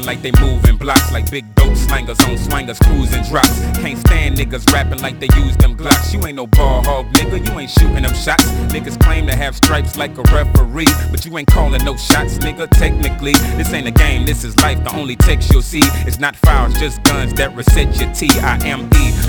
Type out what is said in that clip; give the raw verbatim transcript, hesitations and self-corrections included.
rapping like they moving blocks, like big dope slangers on swangers cruising drops. Can't stand niggas rapping like they use them Glocks. You ain't no ball hog, nigga, you ain't shooting them shots. Niggas claim to have stripes like a referee, but you ain't calling no shots, nigga. Technically, this ain't a game, this is life. The only text you'll see is not files, just guns that reset your T I M E.